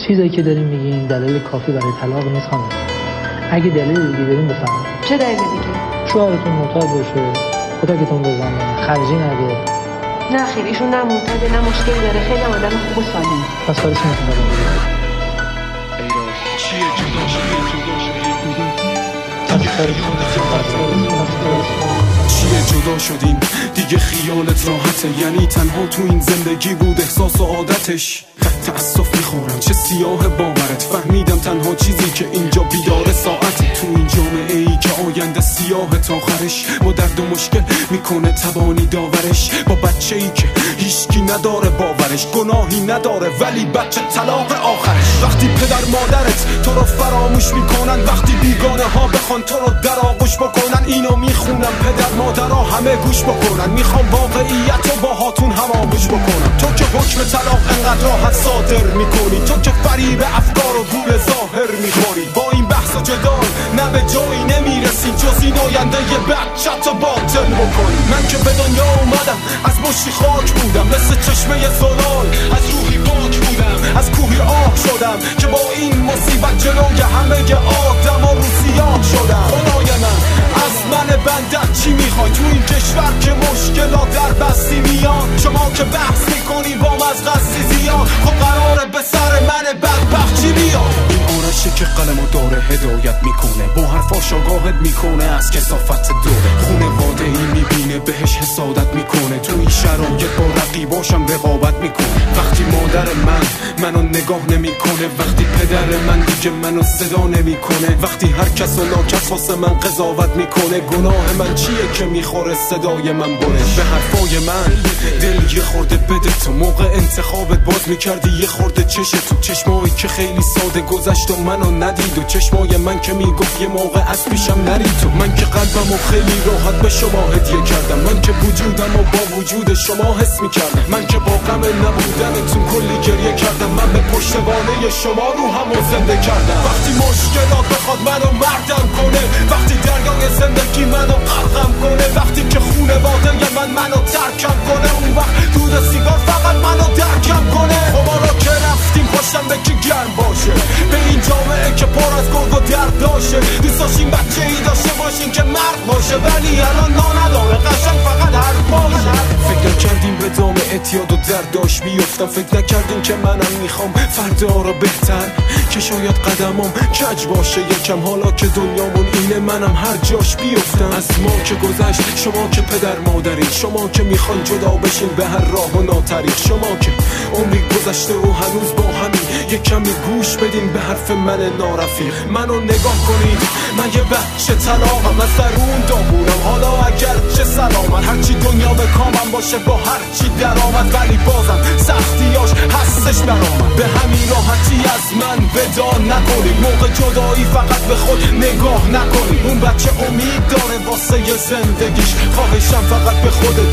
چیزایی که داریم میگین دلیل کافی برای طلاق نیست خانم. اگه دلیل دیگه داریم بفرمایید. چه دلیل دیگه؟ شوهرتون معتاد باشه، کتکتون بزنه، خرجی نده. نه خیر، ایشون نه معتاده نه مشکلی داره، خیلی آدم خوب و سالمه. پس کارش نمی‌کنه. چیه جدا شدیم دیگه خیالت راحته، یعنی تنها تو این زندگی بود احساس و عادتش. تأسف میخورم چه سیاه باورت، فهمیدم تنها چیزی که اینجا بیدار ساعته. تو این جامعه ای که آینده سیاه تا آخرش، با درد و مشکل میکنه تبانی داورش. با بچه ای که هیچکی نداره باورش، گناهی نداره ولی بچه طلاق آخرش. وقتی پدر مادرت تو رو فراموش میکنن، وقتی بیگانه ها بخوان تو رو در آغوش بکنن، اینو میخونم پدر مادرها همه گوش بکنن. میخوام واقعیت رو با هاتون هماغوش بکنم. تو که حکم طلاق انقدر راحت صادر میکنی، تو که فریب افکار و گول ظاهر میخوری. با این بحث و جدال نه به جایی نمیرسی، جز این آینده یه بچت رو باطل بکنی. من که به دنیا اومدم از مشتی خاک بودم، مثل چشمه زلال از روحی پاک بودم. از کوهی آب شدم که با این مصیبت جلوی همه آدم ها رو سیاه شدم. خدای از من بندت چی میخوای تو این کشور که مشکلات در بستی میان؟ شما که بحث میکنی با مزغستی زیاد، خب قراره به سر من بدبخت چی بیاد؟ این آرشه که قلمو داره هدایت میکنه، با حرفاش آگاهت میکنه از کثافت دوره. خونواده ای میبینه بهش حسادت میکنه، تو این شرایط با رقیباشم رقابت میکنه. وقتی مادر منو نگاه نمیکنه، وقتی پدر من دیگه منو صدا نمیکنه، وقتی هر کس و ناکس واسه من قضاوت میکنه، گناه من چیه که میخوره صدای من برش؟ به حرفای من دل یه خورده بده تو، موقع انتخابت باز میکردی یه خورده چش تو. چشمایی که خیلی ساده گذشت و منو ندید، و چشمای من که میگفت یه موقع از پیشم نرید تو. من که قلبمو خیلی راحت به شما هدیه کردم، من که وجودمو با وجود شما حس میکردم، من که با غم نبودنتون کلی گریه کردم، من به پشتوانه شما رو همو زنده کردم. وقتی مشکلات بخواد منو مردم کنه، وقتی دریای زندگی منو غرقم کنه، وقتی که خونواده منو ترکم کنه، اون وقت دود سیگار فقط منو درکم کنه. خب حالا که رفتیم پاشم به که گرم باشه، به این جامعه که پر از گرگ و درد داشته. دوست داشتیم بچه ای داشته باشیم که مرد باشه، ولی الان نداره قشنگ فقط حرف باشه. فکر نکردیم به دام اعتیاد و درد داشت بیفتم، فکر نکردیم که منم میخوام فردا رو بهتر، که شاید قدمم کج باشه یکم. حالا که دنیامون اینه منم هر جاش بیفتم. از ما که گذشت شما که پدر مادرین، شما که میخوان جدا بشین به هر راه و ناتریخ، شما که عمری گذشته و هنوز با همین یه کمی گوش بدین به حرف من نارفیق. منو نگاه کنید من یه بچه طلاقم، از درون داغونم حالا اگر چه سلامت، هرچی دنیا به کامم باشه با هرچی درآمد، ولی بازم سختیاش هستش برآمد. به همین راحتی از من ودا نکنید، موقع جدایی فقط به خود نگاه نکنید. اون بچه امید داره واسه زندگیش، خواهشم فقط به خودت